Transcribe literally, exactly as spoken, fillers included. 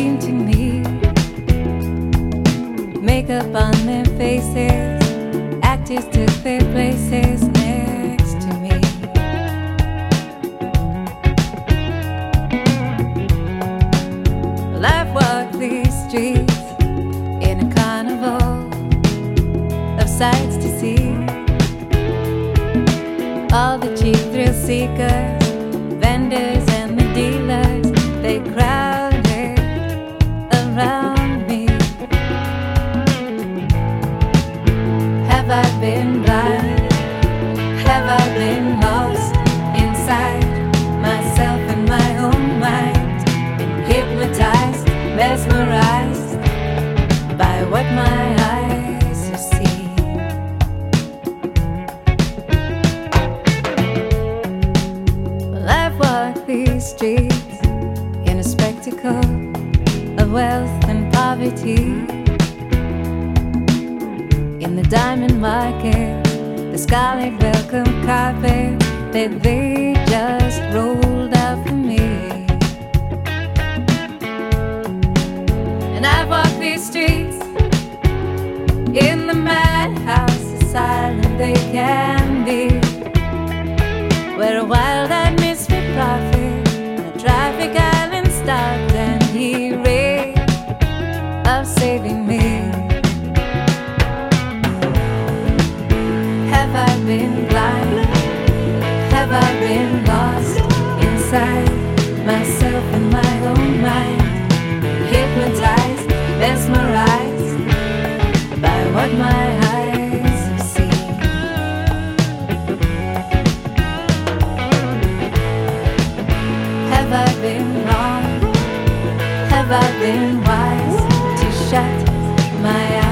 seem to me. Makeup on their faces, actors took their places next to me. Well, I've walked these streets in a carnival of sights to see. All the cheap thrill seekers, vendors and the dealers, they crowded around me. Have I been blind? Have I been lost inside myself and my own mind? Been hypnotized, mesmerized by what my eyes have seen. Well, I've walked these streets in a spectacle of wealth and poverty. In the diamond market, the scarlet welcome carpet that they just rolled out for me. And I've walked these streets in the madhouse, asylum they can be, where a wild-eyed misfit prophet on a traffic island stopped and he raved of saving me. Have I been blind? Have I been lost inside myself and my own mind? Hypnotized, mesmerized by what my eyes have seen. Have I been wrong? Have I been wise to shut my eyes?